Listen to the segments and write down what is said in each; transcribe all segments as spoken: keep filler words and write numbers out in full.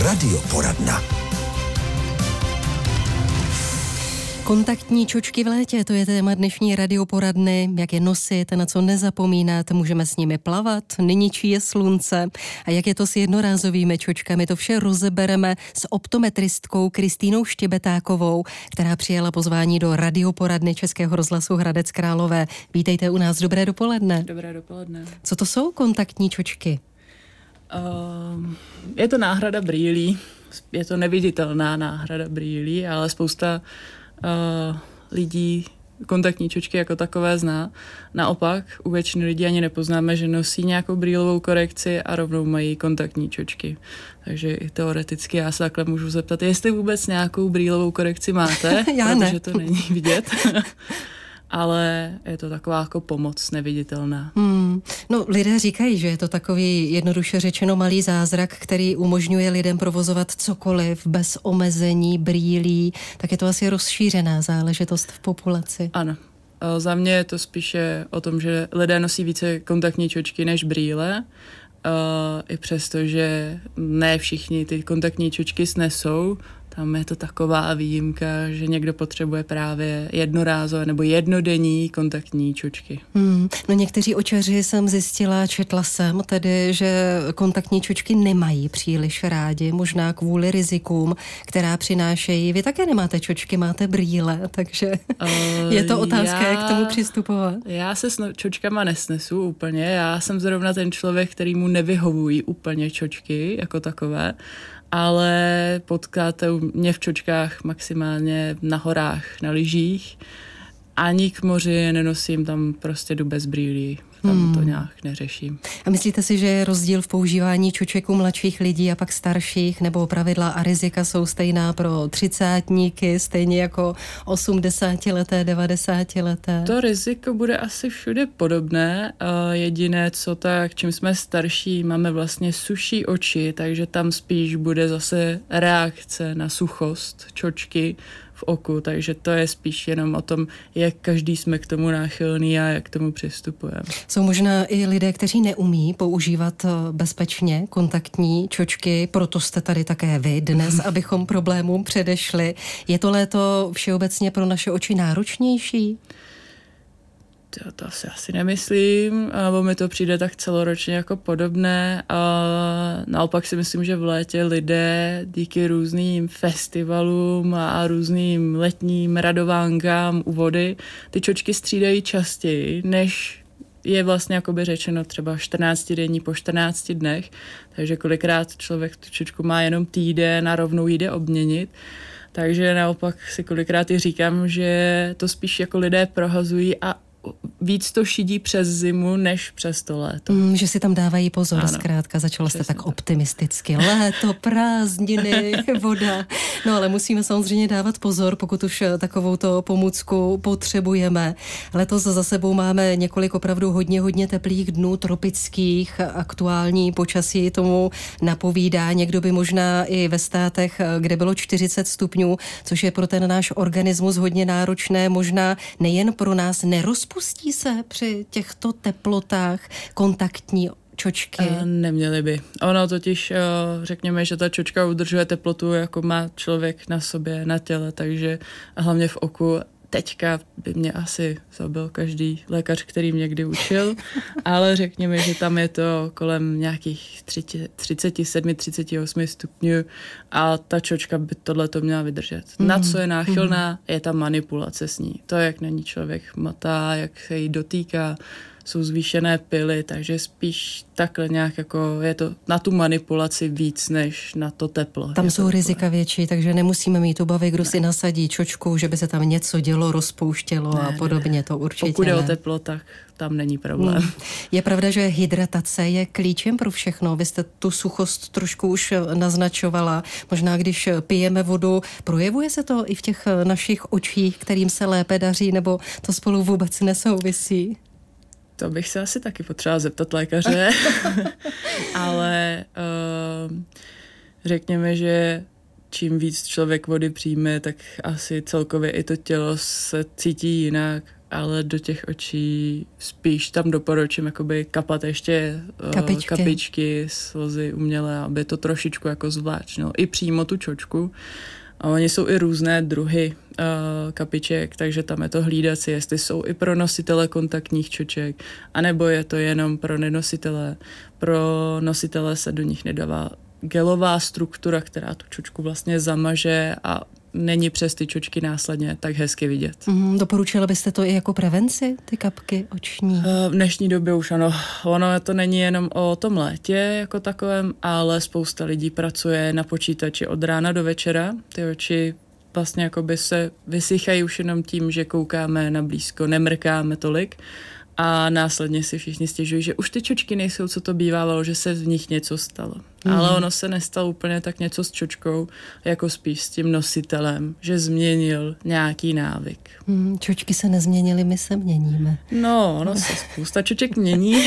Radioporadna. Kontaktní čočky v létě, to je téma dnešní radioporadny. Jak je nosit, na co nezapomínat, můžeme s nimi plavat, neničí je slunce. A jak je to s jednorázovými čočkami, to vše rozebereme s optometristkou Kristýnou Štěbetákovou, která přijala pozvání do radioporadny Českého rozhlasu Hradec Králové. Vítejte u nás, dobré dopoledne. Dobré dopoledne. Co to jsou kontaktní čočky? Uh, je to náhrada brýlí, je to neviditelná náhrada brýlí, ale spousta uh, lidí kontaktní čočky jako takové zná. Naopak, u většiny lidí ani nepoznáme, že nosí nějakou brýlovou korekci a rovnou mají kontaktní čočky. Takže i teoreticky já se takhle můžu zeptat, jestli vůbec nějakou brýlovou korekci máte, já protože ne. to není vidět. Ale je to taková jako pomoc neviditelná. Hmm. No, lidé říkají, že je to takový jednoduše řečeno malý zázrak, který umožňuje lidem provozovat cokoliv bez omezení brýlí. Tak je to asi rozšířená záležitost v populaci. Ano. Za mě je to spíše o tom, že lidé nosí více kontaktní čočky než brýle. I přesto, že ne všichni ty kontaktní čočky snesou, tam je to taková výjimka, že někdo potřebuje právě jednorázové nebo jednodenní kontaktní čočky. Hmm. No někteří očaři jsem zjistila, četla jsem tedy, že kontaktní čočky nemají příliš rádi, možná kvůli rizikům, která přinášejí. Vy také nemáte čočky, máte brýle, takže uh, je to otázka, já, jak k tomu přistupovat. Já se s čočkama nesnesu úplně, já jsem zrovna ten člověk, který mu nevyhovují úplně čočky jako takové, ale potkáte mě v čočkách maximálně na horách, na lyžích. Ani k moři nenosím, tam prostě jdu bez brýlí. Tam hmm. to nějak neřeším. A myslíte si, že je rozdíl v používání čoček u mladších lidí a pak starších, nebo pravidla a rizika jsou stejná pro třicátníky, stejně jako osmdesátileté, devadesátileté? To riziko bude asi všude podobné. Jediné, co tak, čím jsme starší, máme vlastně suší oči, takže tam spíš bude zase reakce na suchost čočky v oku, takže to je spíš jenom o tom, jak každý jsme k tomu náchylný a jak k tomu přistupujeme. Jsou možná i lidé, kteří neumí používat bezpečně kontaktní čočky, proto jste tady také vy dnes, abychom problémům předešli. Je to léto všeobecně pro naše oči náročnější? To, to asi, asi nemyslím, nebo mi to přijde tak celoročně jako podobné. A naopak si myslím, že v létě lidé díky různým festivalům a různým letním radovánkám u vody ty čočky střídají častěji, než je vlastně jakoby řečeno třeba čtrnáct denní po čtrnácti dnech, takže kolikrát člověk tu čočku má jenom týden a rovnou jde obměnit. Takže naopak si kolikrát i říkám, že to spíš jako lidé prohazují a víc to šidí přes zimu, než přes to léto. Mm, že si tam dávají pozor, ano, zkrátka. Začala jste tak to. optimisticky. Léto, prázdniny, voda. No ale musíme samozřejmě dávat pozor, pokud už takovouto pomůcku potřebujeme. Letos za sebou máme několik opravdu hodně, hodně teplých dnů, tropických, aktuální počasí tomu napovídá. Někdo by možná i ve státech, kde bylo čtyřicet stupňů, což je pro ten náš organismus hodně náročné, možná nejen pro nás nerozpustí. Pustí se při těchto teplotách kontaktní čočky? Uh, neměly by. Ono totiž, uh, řekněme, že ta čočka udržuje teplotu, jako má člověk na sobě, na těle, takže hlavně v oku. Teďka by mě asi zabil každý lékař, který mě kdy učil, ale řekněme, že tam je to kolem nějakých třicet sedm třicet osm stupňů a ta čočka by tohleto měla vydržet. Mm. Na co je náchylná, je ta manipulace s ní. To, jak na ní člověk motá, jak se jí dotýká, jsou zvýšené pily, takže spíš takhle nějak jako je to na tu manipulaci víc, než na to teplo. Tam jsou to rizika větší, takže nemusíme mít obavy, kdo ne. si nasadí čočku, že by se tam něco dělo, rozpouštělo ne, a podobně, ne. to určitě Pokud je ne. o teplo, tak tam není problém. Hmm. Je pravda, že hydratace je klíčem pro všechno. Vy jste tu suchost trošku už naznačovala. Možná, když pijeme vodu, projevuje se to i v těch našich očích, kterým se lépe daří, nebo to spolu vůbec nesouvisí? To bych se asi taky potřebovala zeptat lékaře, ale uh, řekněme, že čím víc člověk vody přijme, tak asi celkově i to tělo se cítí jinak. ale do těch očí spíš tam doporučím jakoby kapat ještě kapičky, kapičky slzy umělé, aby to trošičku jako zvláčnilo. I přímo tu čočku. A oni jsou i různé druhy uh, kapiček, takže tam je to hlídat si, jestli jsou i pro nositele kontaktních čoček, anebo je to jenom pro nenositele. Pro nositele se do nich nedává gelová struktura, která tu čočku vlastně zamaže a není přes ty čočky následně tak hezky vidět. Mm, doporučila byste to i jako prevenci, ty kapky oční? V dnešní době už ano. Ono to není jenom o tom létě jako takovém, ale spousta lidí pracuje na počítači od rána do večera. Ty oči vlastně jakoby se vysychají už jenom tím, že koukáme na blízko, nemrkáme tolik. A následně si všichni stěžují, že už ty čočky nejsou, co to bývalo, že se v nich něco stalo. Mm. Ale ono se nestalo úplně tak něco s čočkou, jako spíš s tím nositelem, že změnil nějaký návyk. Mm, čočky se nezměnily, my se měníme. No, ono se spousta čoček mění,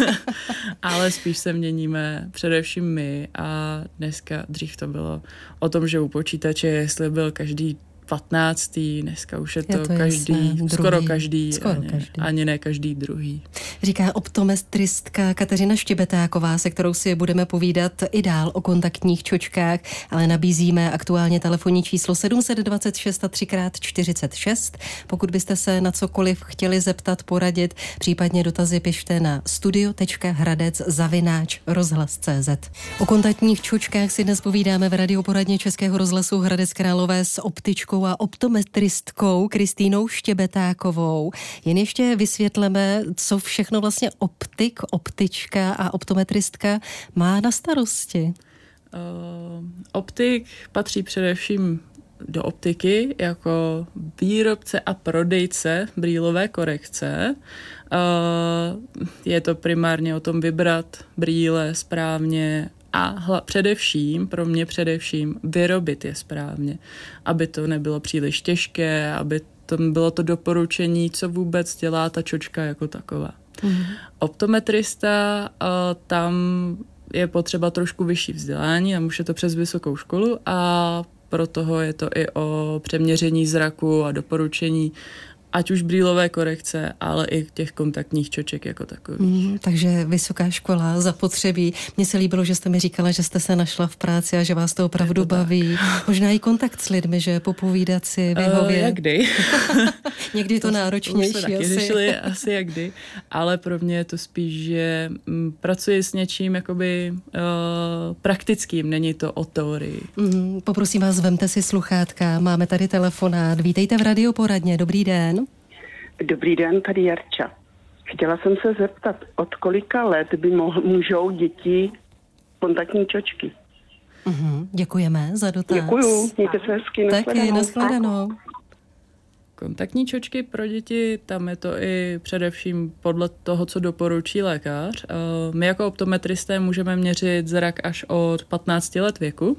ale spíš se měníme především my. A dneska, dřív to bylo o tom, že u počítače, jestli byl každý patnáctý, dneska už je to, je to každý, jasné, skoro každý, skoro ani, každý, ani ne každý druhý. Říká optometristka Kateřina Štěbetáková, se kterou si budeme povídat i dál o kontaktních čočkách, ale nabízíme aktuálně telefonní číslo sedm set dvacet šest a tři krát čtyřicet šest. Pokud byste se na cokoliv chtěli zeptat, poradit, případně dotazy pište na studio tečka hradec zavináč rozhlas tečka cé zet. O kontaktních čočkách si dnes povídáme v radioporadně Českého rozhlasu Hradec Králové s optičkou a optometristkou Kristýnou Štěbetákovou. Jen ještě vysvětleme, co všechno vlastně optik, optička a optometristka má na starosti. Uh, optik patří především do optiky jako výrobce a prodejce brýlové korekce. Uh, je to primárně o tom vybrat brýle správně a hla, především, pro mě především, vyrobit je správně, aby to nebylo příliš těžké, aby to bylo to doporučení, co vůbec dělá ta čočka jako taková. Mm. Optometrista, tam je potřeba trošku vyšší vzdělání, a už je to přes vysokou školu a pro toho je to i o přeměření zraku a doporučení ať už brýlové korekce, ale i těch kontaktních čoček jako takových. Mm, takže vysoká škola, zapotřebí. Mně se líbilo, že jste mi říkala, že jste se našla v práci a že vás to opravdu to baví. Tak. Možná i kontakt s lidmi, že popovídat si, vyhovět. Uh, jak kdy. Někdy je to, to náročnější. Už se taky řešili asi jak kdy, ale pro mě je to spíš, že m, pracuji s něčím jakoby uh, praktickým, není to o teorii. Mm, poprosím vás, vemte si sluchátka, máme tady telefonát. Vítejte v radioporadně, dobrý den. Dobrý den, tady Jarča. Chtěla jsem se zeptat, od kolika let by mohl, můžou děti kontaktní čočky? Uhum, děkujeme za dotaz. Děkuju, mějte se hezky, taky, nashledanou. Kontaktní čočky pro děti, tam je to i především podle toho, co doporučí lékař. My jako optometristé můžeme měřit zrak až od patnácti let věku.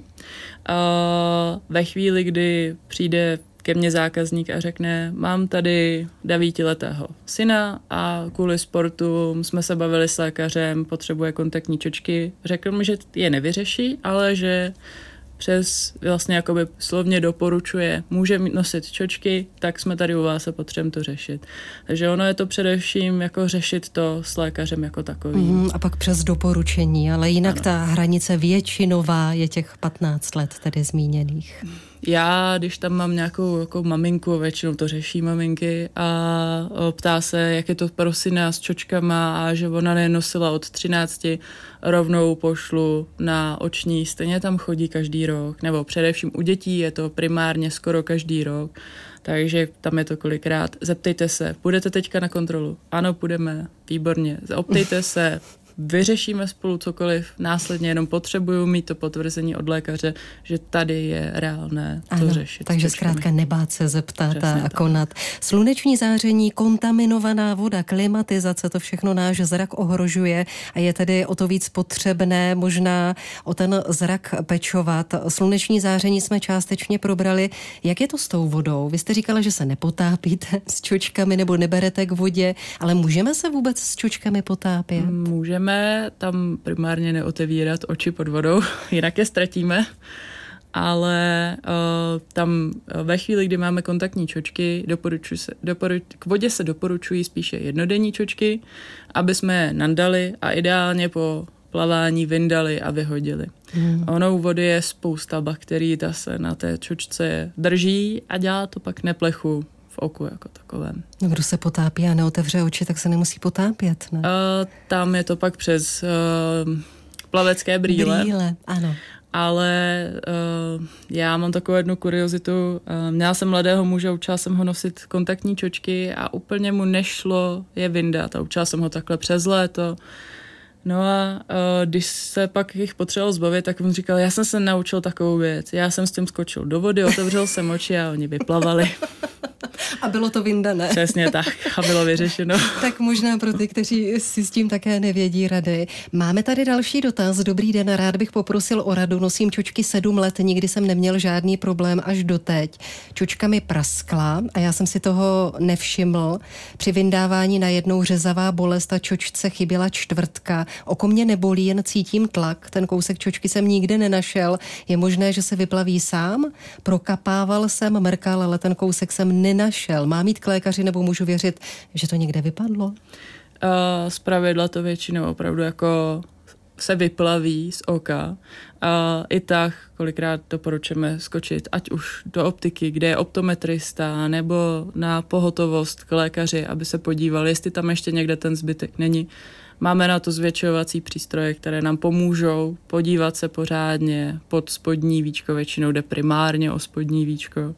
Ve chvíli, kdy přijde ke mně zákazník a řekne, mám tady devítiletého syna a kvůli sportu jsme se bavili s lékařem, potřebuje kontaktní čočky. Řekl mi, že je nevyřeší, ale že přes vlastně jakoby slovně doporučuje, může nosit čočky, tak jsme tady u vás a potřebujeme to řešit. Takže ono je to především jako řešit to s lékařem jako takovým. Mm, a pak přes doporučení, ale jinak ano. Ta hranice většinová je těch patnáct let tedy zmíněných. Já, když tam mám nějakou jako maminku, většinou to řeší maminky a ptá se, jak je to pro syna s čočkama a že ona nenosila od třinácti, rovnou pošlu na oční, stejně tam chodí každý rok, nebo především u dětí je to primárně skoro každý rok, takže tam je to kolikrát. Zeptejte se, půjdete teďka na kontrolu? Ano, půjdeme, výborně. Optejte se, vyřešíme spolu cokoliv, následně jenom potřebuju mít to potvrzení od lékaře, že tady je reálné to ano, řešit. Takže zkrátka nebát se zeptat Přesně a tak. konat. Sluneční záření, kontaminovaná voda, klimatizace, to všechno náš zrak ohrožuje a je tedy o to víc potřebné možná o ten zrak pečovat. Sluneční záření jsme částečně probrali. Jak je to s tou vodou? Vy jste říkala, že se nepotápíte s čočkami nebo neberete k vodě, ale můžeme se vůbec s čočkami potápět? Můžeme tam primárně neotevírat oči pod vodou, jinak je ztratíme. ale uh, tam ve chvíli, kdy máme kontaktní čočky, doporučuji se, doporuč, k vodě se doporučují spíše jednodenní čočky, aby jsme je nandali a ideálně po plavání vyndali a vyhodili. Hmm. Ono u vody je spousta bakterií, ta se na té čočce drží a dělá to pak neplechu v oku jako takovém. No, kdo se potápí a neotevře oči, tak se nemusí potápět, ne? Uh, tam je to pak přes uh, plavecké brýle. Brýle, ano. Ale uh, já mám takovou jednu kuriozitu. Uh, měla jsem mladého muže, učila jsem ho nosit kontaktní čočky a úplně mu nešlo je vyndat a učila jsem ho takhle přes léto. No a uh, když se pak jich potřeboval zbavit, tak on říkal, já jsem se naučil takovou věc. Já jsem s tím skočil do vody, otevřel jsem oči a oni vyplavali. A bylo to vyndané. Přesně tak a bylo vyřešeno. Tak možná pro ty, kteří si s tím také nevědí rady. Máme tady další dotaz. Dobrý den, rád bych poprosil o radu. Nosím čočky sedm let, nikdy jsem neměl žádný problém až doteď. Čočka mi praskla a já jsem si toho nevšiml. Při vyndávání najednou řezavá bolest a čočce chyběla čtvrtka. Oko mě nebolí, jen cítím tlak. Ten kousek čočky jsem nikde nenašel. Je možné, že se vyplaví sám? Prokapával jsem, mrkal, ale ten kousek jsem nenašel. Mám jít k lékaři nebo můžu věřit, že to někde vypadlo? Uh, zpravidla to většinou opravdu jako se vyplaví z oka. A i tak kolikrát doporučujeme skočit ať už do optiky, kde je optometrista, nebo na pohotovost k lékaři, aby se podíval, jestli tam ještě někde ten zbytek není. Máme na to zvětšovací přístroje, které nám pomůžou podívat se pořádně pod spodní víčko, většinou jde primárně o spodní víčko.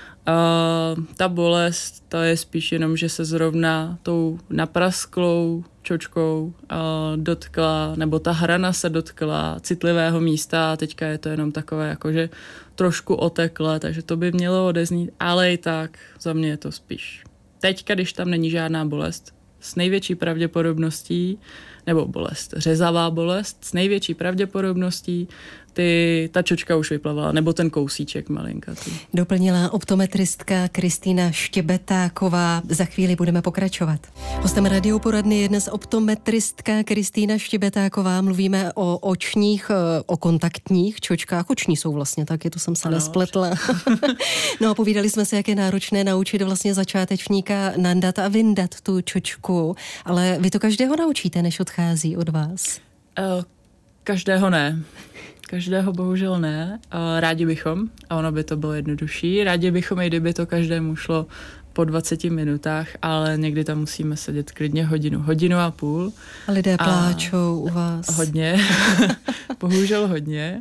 Uh, ta bolest, ta je spíš jenom, že se zrovna tou naprasklou čočkou uh, dotkla, nebo ta hrana se dotkla citlivého místa a teďka je to jenom takové jakože trošku otekle, takže to by mělo odeznít, ale i tak za mě je to spíš. Teďka, když tam není žádná bolest, s největší pravděpodobností, nebo bolest, řezavá bolest, s největší pravděpodobností ty, ta čočka už vyplavala, nebo ten kousíček malinkatý. Doplnila optometristka Kristýna Štěbetáková. Za chvíli budeme pokračovat. Hostem radioporadny je dnes optometristka Kristýna Štěbetáková. Mluvíme o očních, o kontaktních čočkách. Oční jsou vlastně taky, to jsem se ano, nespletla. No a povídali jsme se, jak je náročné naučit vlastně začátečníka nandat a vyndat tu čočku. Ale vy to každého naučíte, než odchází od vás? Uh, každého ne. Každého bohužel ne. Rádi bychom, a ono by to bylo jednodušší. Rádi bychom, i kdyby to každému šlo po dvaceti minutách, ale někdy tam musíme sedět klidně hodinu, hodinu a půl. A lidé pláčou u vás. Hodně, bohužel hodně,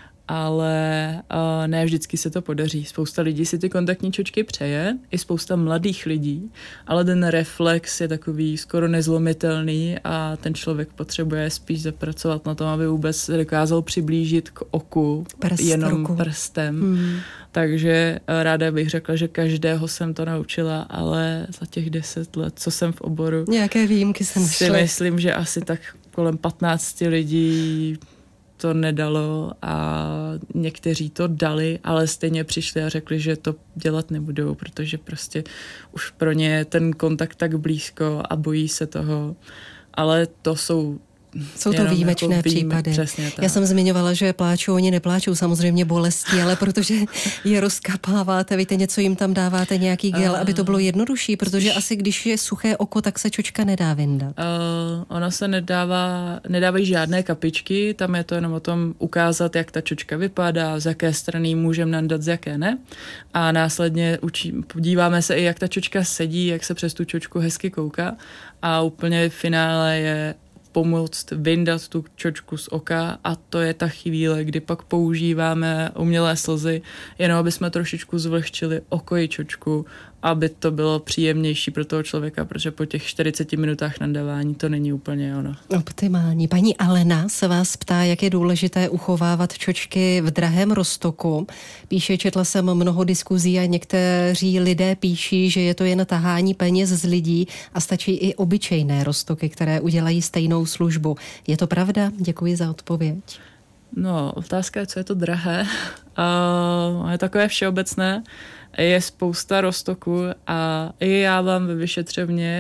ale uh, ne vždycky se to podaří. Spousta lidí si ty kontaktní čočky přeje, i spousta mladých lidí, ale ten reflex je takový skoro nezlomitelný a ten člověk potřebuje spíš zapracovat na tom, aby vůbec dokázal přiblížit k oku Prst jenom ruku. prstem. Hmm. Takže ráda bych řekla, že každého jsem to naučila, ale za těch deset let, co jsem v oboru, nějaké výjimky jsem si šla. myslím, že asi tak kolem patnácti lidí to nedalo a někteří to dali, ale stejně přišli a řekli, že to dělat nebudou, protože prostě už pro ně je ten kontakt tak blízko a bojí se toho. Ale to jsou Jsou to výjimečné jako výjime, případy. Přesně tak. Já jsem zmiňovala, že pláčou, oni nepláčou samozřejmě bolestí, ale protože je rozkapáváte, víte, něco jim tam dáváte, nějaký gel, uh, aby to bylo jednodušší, protože spíš, asi když je suché oko, tak se čočka nedá vyndat. Uh, ona se nedává, nedávají žádné kapičky, tam je to jenom o tom ukázat, jak ta čočka vypadá, z jaké strany můžeme nandat, z jaké ne. A následně učí, podíváme se i, jak ta čočka sedí, jak se přes tu čočku hezky kouká a úplně v finále je pomoct vyndat tu čočku z oka a to je ta chvíle, kdy pak používáme umělé slzy, jenom aby jsme trošičku zvlhčili oko i čočku, aby to bylo příjemnější pro toho člověka, protože po těch čtyřiceti minutách nandávání to není úplně ono. Optimální. Paní Alena se vás ptá, jak je důležité uchovávat čočky v drahém roztoku. Píše, četla jsem mnoho diskuzí a někteří lidé píší, že je to jen tahání peněz z lidí a stačí i obyčejné roztoky, které udělají stejnou službu. Je to pravda? Děkuji za odpověď. No, otázka je, co je to drahé. Uh, je takové všeobecné. Je spousta roztoků a i já mám ve vyšetřovně a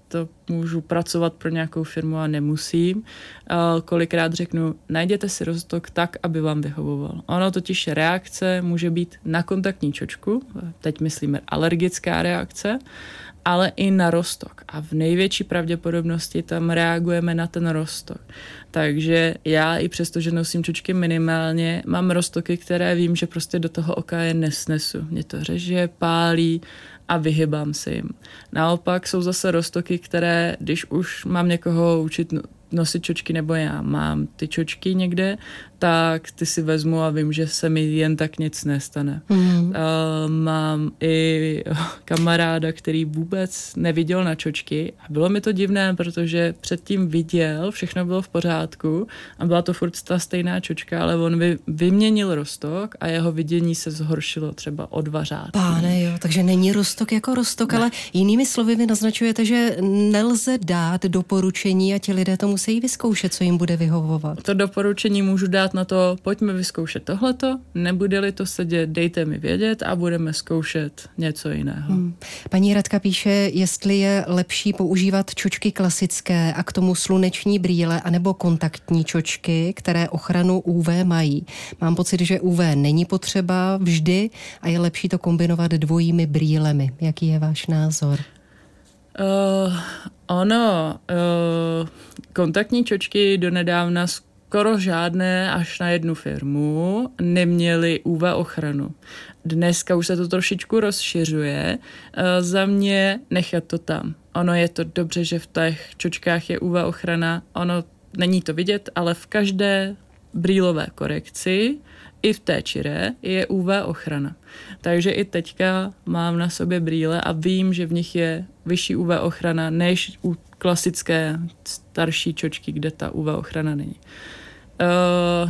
to můžu pracovat pro nějakou firmu a nemusím. Kolikrát řeknu, najděte si roztok tak, aby vám vyhovoval. Ono totiž reakce může být na kontaktní čočku, teď myslíme alergická reakce, ale i na roztok. A v největší pravděpodobnosti tam reagujeme na ten roztok. Takže já i přesto, že nosím čočky minimálně, mám roztoky, které vím, že prostě do toho oka je nesnesu. Mě to řeže, pálí a vyhybám si jim. Naopak jsou zase roztoky, které, když už mám někoho učit nosit čočky, nebo já mám ty čočky někde, tak ty si vezmu a vím, že se mi jen tak nic nestane. Mm. Uh, mám i kamaráda, který vůbec neviděl na čočky a bylo mi to divné, protože předtím viděl, všechno bylo v pořádku a byla to furt ta stejná čočka, ale on vy, vyměnil roztok a jeho vidění se zhoršilo třeba o dva řádky. Páne, jo, takže není roztok jako roztok, ne. Ale jinými slovy vy naznačujete, že nelze dát doporučení a ti lidé to musí vyzkoušet, co jim bude vyhovovat. To doporučení můžu dát na to, pojďme vyzkoušet tohleto, nebude-li to sedět, dejte mi vědět a budeme zkoušet něco jiného. Hmm. Paní Radka píše, jestli je lepší používat čočky klasické a k tomu sluneční brýle anebo kontaktní čočky, které ochranu U V mají. Mám pocit, že U V není potřeba vždy a je lepší to kombinovat dvojími brýlemi. Jaký je váš názor? Uh, ono, uh, kontaktní čočky donedávna skoro žádné až na jednu firmu neměly U V ochranu. Dneska už se to trošičku rozšiřuje. Uh, za mě nechat to tam. Ono je to dobře, že v těch čočkách je U V ochrana. Ono není to vidět, ale v každé brýlové korekci i v té čiré je U V ochrana. Takže i teďka mám na sobě brýle a vím, že v nich je vyšší U V ochrana než u klasické starší čočky, kde ta U V ochrana není. Uh,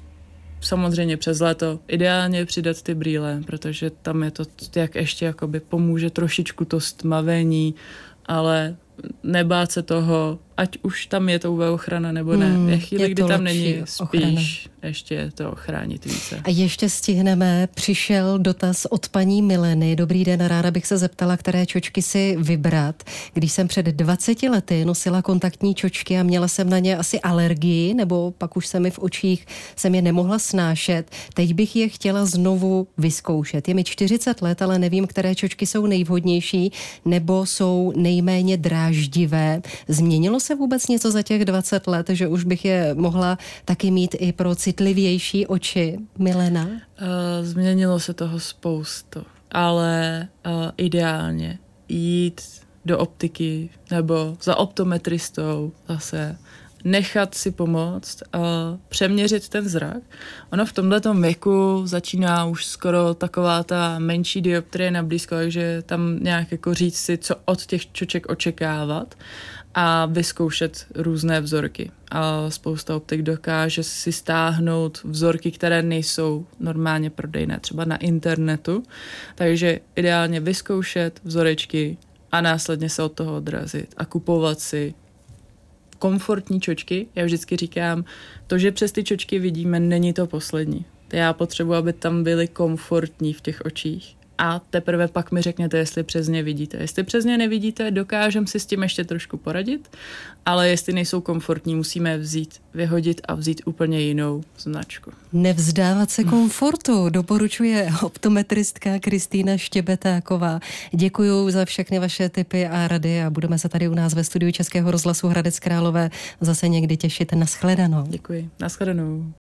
samozřejmě přes léto ideálně přidat ty brýle, protože tam je to, jak ještě jakoby pomůže trošičku to stmavení, ale nebát se toho, ať už tam je to U V ochrana nebo ne. Hmm, je chvíli, kdy tam není, spíš ochrana. Ještě to ochránit více. A ještě stihneme, přišel dotaz od paní Mileny. Dobrý den, ráda bych se zeptala, které čočky si vybrat. Když jsem před dvaceti lety nosila kontaktní čočky a měla jsem na ně asi alergii, nebo pak už se mi v očích jsem je nemohla snášet, teď bych je chtěla znovu vyzkoušet. Je mi čtyřicet let, ale nevím, které čočky jsou nejvhodnější nebo jsou nejméně dráždivé. Změnilo se vůbec něco za těch dvacet let, že už bych je mohla taky mít i pro citlivější oči? Milena? Uh, změnilo se toho spoustu, ale uh, ideálně jít do optiky nebo za optometristou zase, nechat si pomoct a přeměřit ten zrak. Ono v tomhletom věku začíná už skoro taková ta menší dioptrie na blízko, takže tam nějak jako říct si, co od těch čoček očekávat a vyzkoušet různé vzorky. A spousta optik dokáže si stáhnout vzorky, které nejsou normálně prodejné, třeba na internetu. Takže ideálně vyzkoušet vzorečky a následně se od toho odrazit a kupovat si komfortní čočky. Já vždycky říkám, to, že přes ty čočky vidíme, není to poslední. Já potřebuji, aby tam byly komfortní v těch očích. A teprve pak mi řekněte, jestli přes ně vidíte. Jestli přes ně nevidíte, dokážem si s tím ještě trošku poradit, ale jestli nejsou komfortní, musíme je vzít, vyhodit a vzít úplně jinou značku. Nevzdávat se komfortu, doporučuje optometristka Kristýna Štěbetáková. Děkuju za všechny vaše tipy a rady a budeme se tady u nás ve studiu Českého rozhlasu Hradec Králové zase někdy těšit. Nashledanou. Děkuji. Nashledanou.